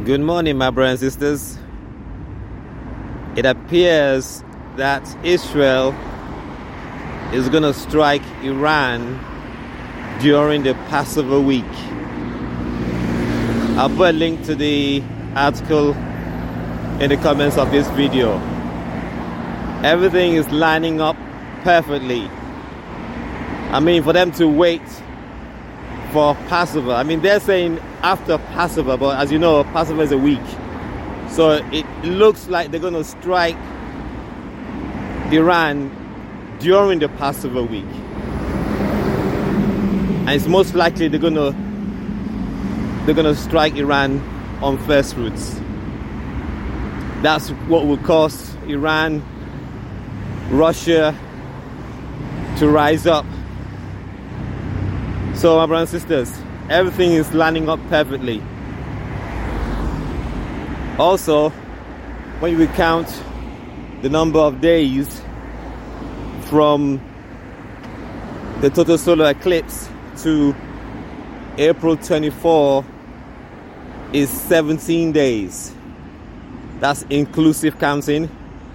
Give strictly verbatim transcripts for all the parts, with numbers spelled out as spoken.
Good morning, my brothers and sisters. It appears that Israel is going to strike Iran during the Passover week. I'll put a link to the article in the comments of this video. Everything is lining up perfectly. I mean, for them to wait for Passover. I mean, they're saying after Passover, but as you know, Passover is a week. So it looks like they're going to strike Iran during the Passover week. And it's most likely they're going to they're going to strike Iran on first fruits. That's what will cause Iran, Russia to rise up. So, my brothers and sisters, everything is lining up perfectly. Also, when you count the number of days from the total solar eclipse to April twenty-fourth, is seventeen days. That's inclusive counting.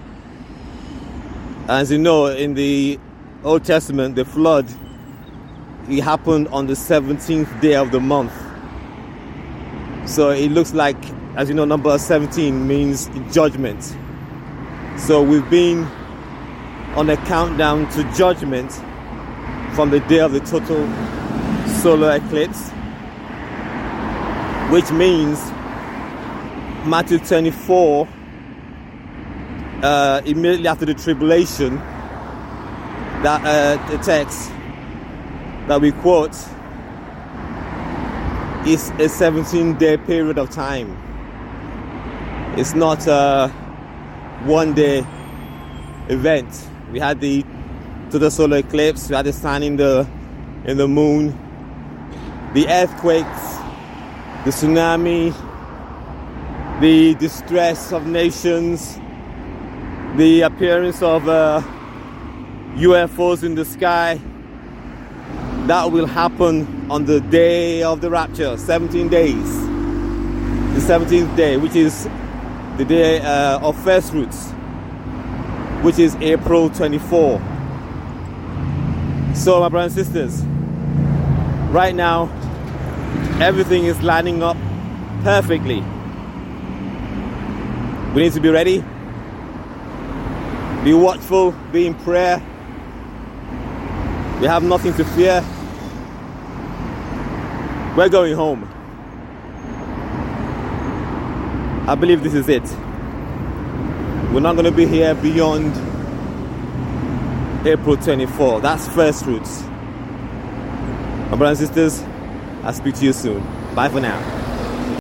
As you know, in the Old Testament, the flood, it happened on the seventeenth day of the month. So it looks like, as you know, number seventeen means judgment. So we've been on a countdown to judgment from the day of the total solar eclipse, which means Matthew twenty-four, uh, immediately after the tribulation, that uh, the text that we quote is a seventeen day period of time. It's not a one day event. We had the total solar eclipse, we had the sun in the in the moon, the earthquakes, the tsunami, the distress of nations, the appearance of uh, U F Os in the sky. That will happen on the day of the rapture, seventeen days. The seventeenth day, which is the day uh, of first fruits, which is April twenty-fourth. So, my brothers and sisters, right now, everything is lining up perfectly. We need to be ready, be watchful, be in prayer. We have nothing to fear. We're going home. I believe this is it. We're not going to be here beyond April twenty-fourth. That's first fruits. My brothers and sisters, I'll speak to you soon. Bye for now.